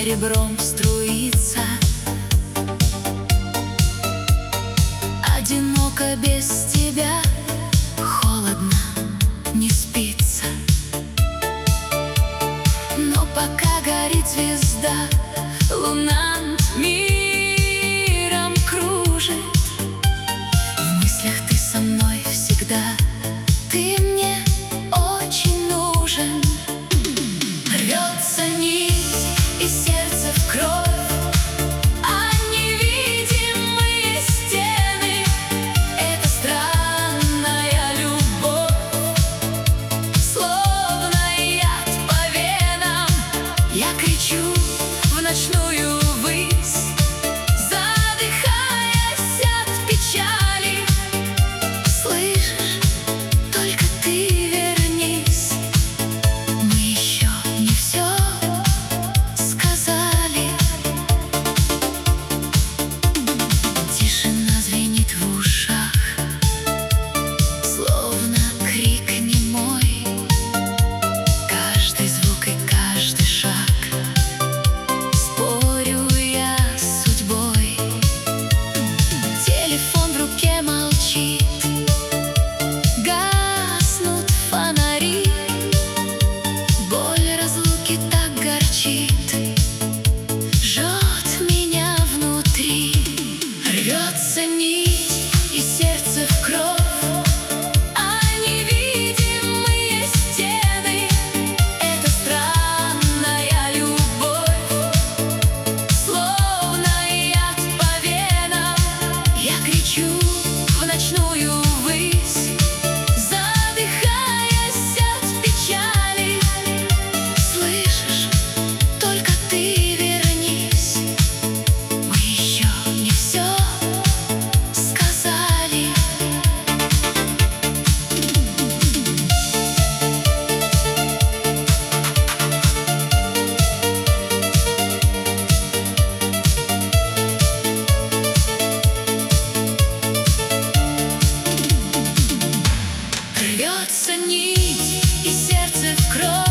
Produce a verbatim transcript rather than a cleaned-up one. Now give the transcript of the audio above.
серебром струится. Одиноко без тебя, холодно, не спится. Но пока горит звезда, луна над миром кружит. В мыслях ты со мной всегда, ты мне очень нужен. Рвется нить из сердца в кровь, а невидимые стены — это странная любовь, словно яд по венам. Я кричу в ночную высь, задыхаясь от печали. Слышишь, только ты вернись, мы еще не все сказали. Тишина звенит в ушах, словно крик немой. Каждый звук и каждый шаг, спорю я с судьбой. Телефон в руке молчит, гаснут фонари. Боль разлуки так горчит, жжет меня внутри. Рвется нить из сердца в кровь, а невидимые стены — это странная любовь, словно яд по венам. Я кричу в ночную высь, задыхаясь от печали. Слышишь, только ты вернись, мы еще не все сказали. Рвется нить из сердца в кровь.